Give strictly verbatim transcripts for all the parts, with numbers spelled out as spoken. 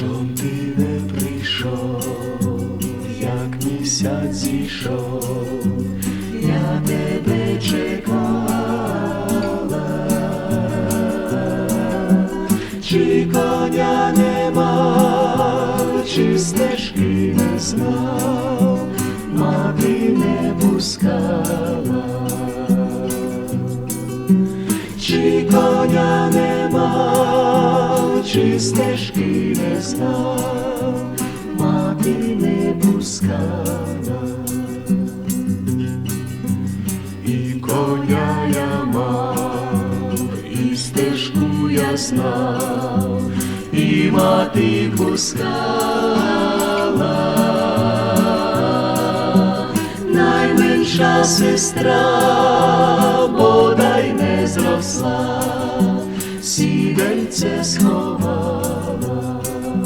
Чом ти не прийшов, як місяць зійшов, я тебе чекала, чи коня нема, чи стежки не знав, мати не пускала, чи коня нема, чи стежки не знав, мати не пускала. І коня я мав, і стежку я знав, і мати пускала. Найменша сестра бодай не зросла, сідельце сховала.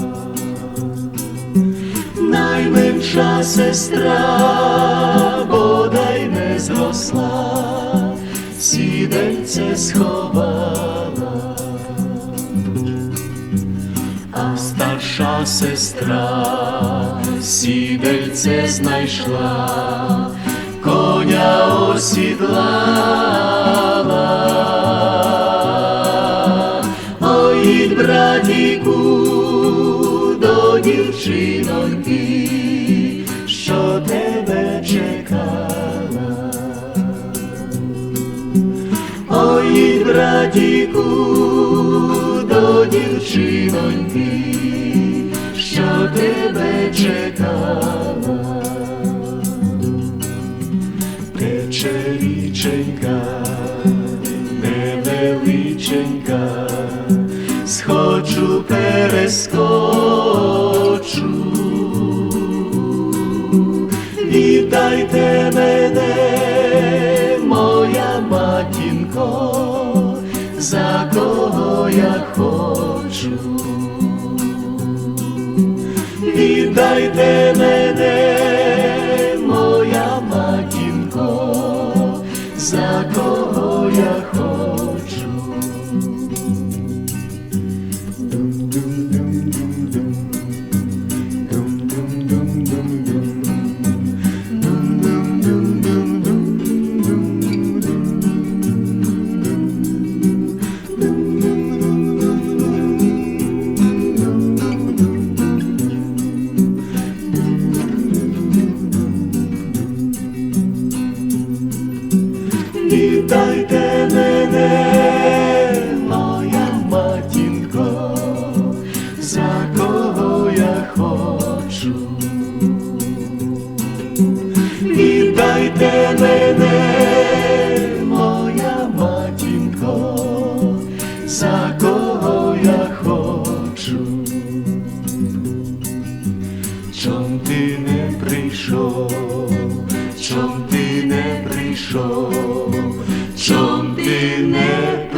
Найменша сестра бодай не зросла, сідельце сховала. А старша сестра сідельце знайшла, коня осідлала. Ой, братіку, до дівчиноньки, що тебе чекала. Ой, братіку, до дівчиноньки, що тебе чекала. Тече річенька, невеличенька, схочу, перескочу. Вітайте мене, моя матінко, за кого я хочу. Віддайте мене, моя матінко, за кого я хочу. Вітайте мене, моя матінко, за кого я хочу. Вітайте мене, моя матінко, за кого я хочу. Чом ти не прийшов, чом ти не прийшов, чом ти не